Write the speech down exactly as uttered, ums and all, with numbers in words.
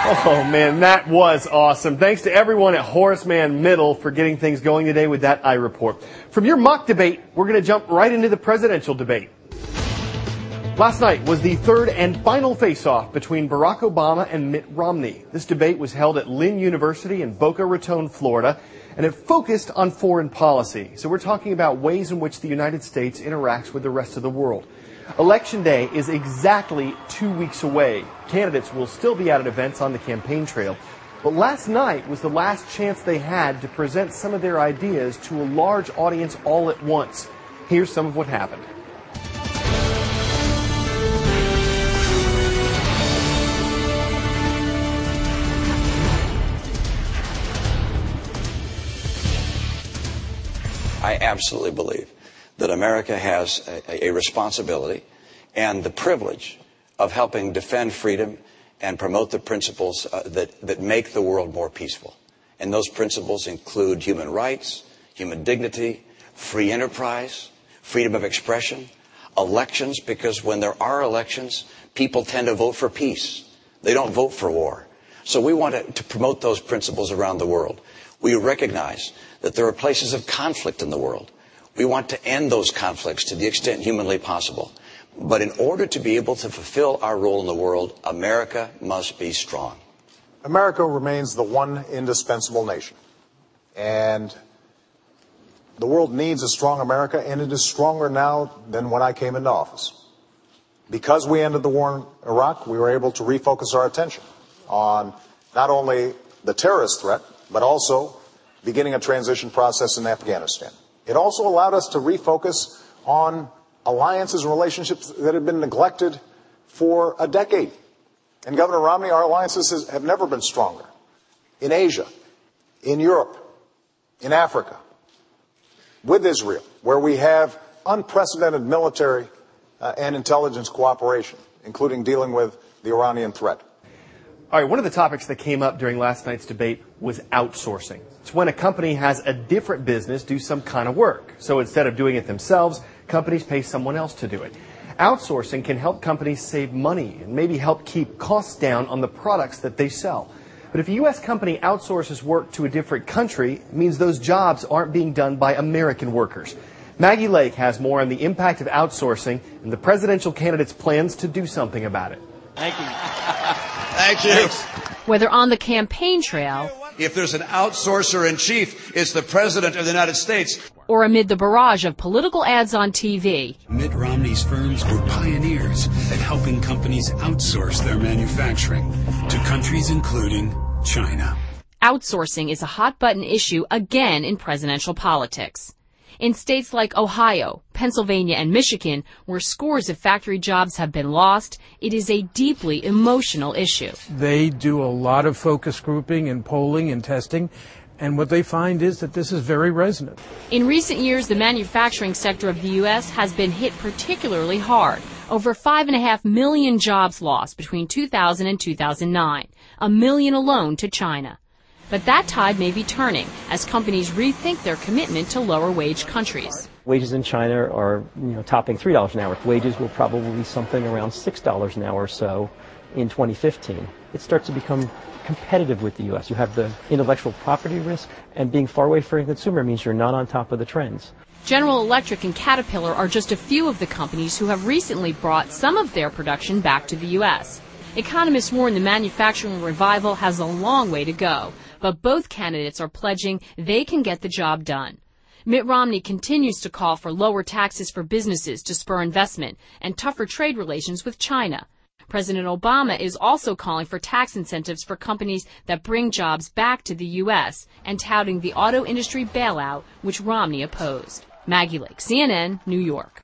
Oh, man, that was awesome. Thanks to everyone at Horace Mann Middle for getting things going today with that iReport. From your mock debate, we're going to jump right into the presidential debate. Last night was the third and final face-off between Barack Obama and Mitt Romney. This debate was held at Lynn University in Boca Raton, Florida, and it focused on foreign policy. So we're talking about ways in which the United States interacts with the rest of the world. Election Day is exactly two weeks away. Candidates will still be out at events on the campaign trail. But last night was the last chance they had to present some of their ideas to a large audience all at once. Here's some of what happened. I absolutely believe that America has a, a responsibility and the privilege of helping defend freedom and promote the principles uh, that, that make the world more peaceful. And those principles include human rights, human dignity, free enterprise, freedom of expression, elections, because when there are elections, people tend to vote for peace. They don't vote for war. So we want to, to promote those principles around the world. We recognize that there are places of conflict in the world. We want to end those conflicts to the extent humanly possible. But in order to be able to fulfill our role in the world, America must be strong. America remains the one indispensable nation. And the world needs a strong America, and it is stronger now than when I came into office. Because we ended the war in Iraq, we were able to refocus our attention on not only the terrorist threat, but also beginning a transition process in Afghanistan. It also allowed us to refocus on alliances and relationships that had been neglected for a decade. And Governor Romney, our alliances has, have never been stronger. In Asia, in Europe, in Africa, with Israel, where we have unprecedented military uh, and intelligence cooperation, including dealing with the Iranian threat. All right, one of the topics that came up during last night's debate was outsourcing. It's when a company has a different business do some kind of work. So instead of doing it themselves, companies pay someone else to do it. Outsourcing can help companies save money and maybe help keep costs down on the products that they sell. But if a U S company outsources work to a different country, it means those jobs aren't being done by American workers. Maggie Lake has more on the impact of outsourcing and the presidential candidate's plans to do something about it. Thank you. Thank you. Whether on the campaign trail, if there's an outsourcer in chief, it's the President of the United States. Or amid the barrage of political ads on T V. Mitt Romney's firms were pioneers at helping companies outsource their manufacturing to countries including China. Outsourcing is a hot-button issue again in presidential politics. In states like Ohio, Pennsylvania, and Michigan, where scores of factory jobs have been lost, it is a deeply emotional issue. They do a lot of focus grouping and polling and testing, and what they find is that this is very resonant. In recent years, the manufacturing sector of the U S has been hit particularly hard. Over five and a half million jobs lost between two thousand and two thousand nine, a million alone to China. But that tide may be turning as companies rethink their commitment to lower-wage countries. Wages in China are, you know, topping three dollars an hour. Wages will probably be something around six dollars an hour or so in twenty fifteen. It starts to become competitive with the U S. You have the intellectual property risk, and being far away from the consumer means you're not on top of the trends. General Electric and Caterpillar are just a few of the companies who have recently brought some of their production back to the U S. Economists warn the manufacturing revival has a long way to go, but both candidates are pledging they can get the job done. Mitt Romney continues to call for lower taxes for businesses to spur investment and tougher trade relations with China. President Obama is also calling for tax incentives for companies that bring jobs back to the U S and touting the auto industry bailout, which Romney opposed. Maggie Lake, C N N, New York.